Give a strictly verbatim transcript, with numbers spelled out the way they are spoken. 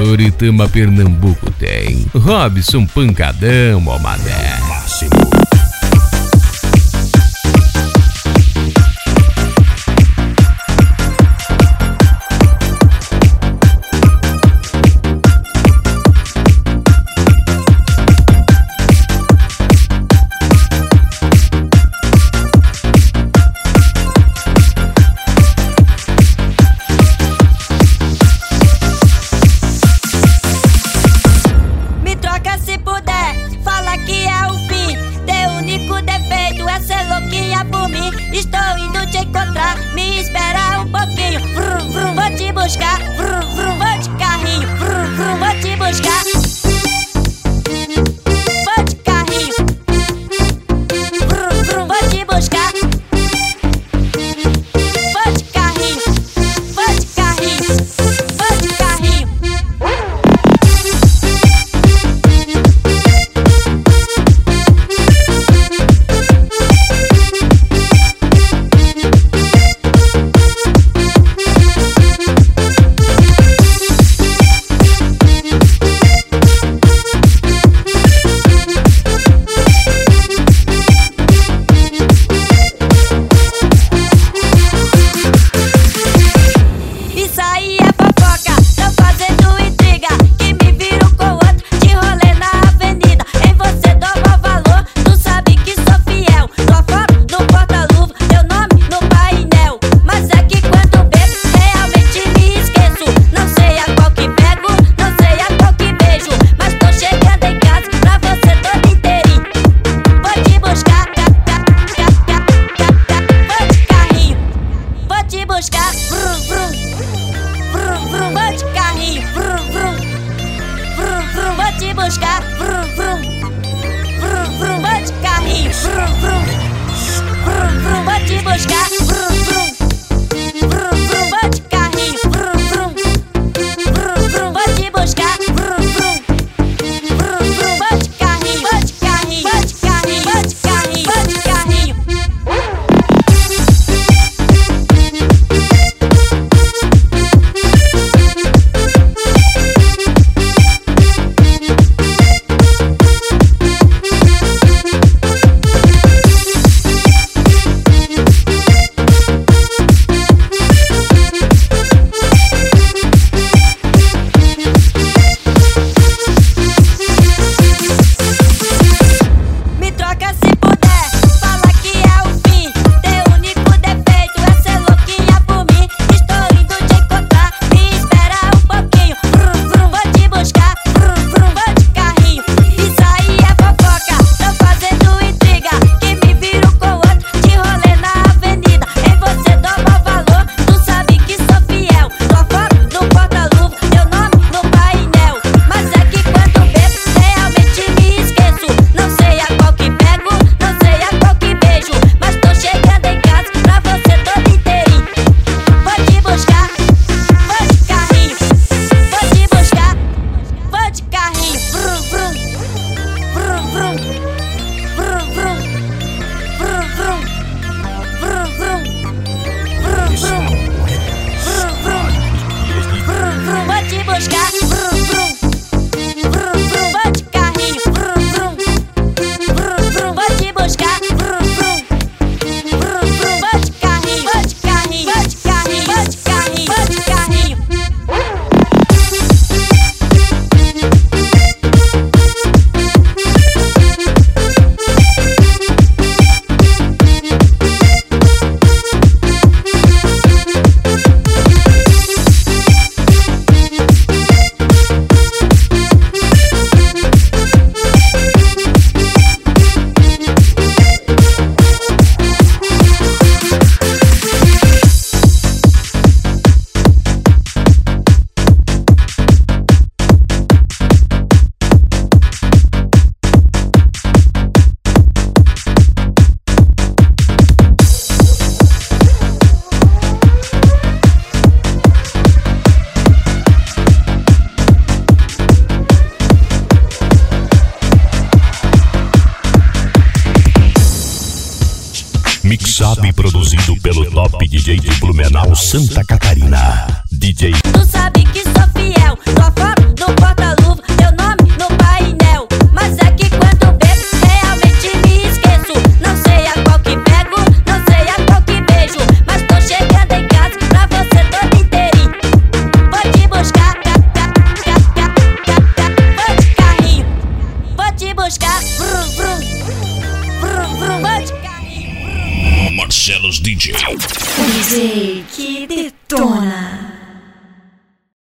Toritama, Pernambuco tem Robson Pancadão, ó mané. Máximo. Estou indo te encontrar, me espera um pouquinho. Vrum, vrum, vou te buscar. Vrum, vrum, vou de carrinho. Vrum, vrum, vou te buscar. Vou de carrinho. Vrum, vrum, vou te buscar. Vou de carrinho. Vou de carrinho. Vou de carrinho. Buscar, vrum, vrum, vrum, vrum, vou de carrinho, vrum, vrum, vrum, vrum, vou te buscar, vrum, vrum, vrum, vrum, vou de carrinho, vrum, vrum, vrum, vrum, vou te buscar, vrum, vrum, vrum, vrum, vou de carrinho, vou de carrinho, vou de carrinho, vou de carrinho, vou de carrinho. Mixado e produzido pelo Top D J de Blumenau, Santa Catarina. D J. Tu sabe que sou fiel, tô fora do D J. O D J que detona.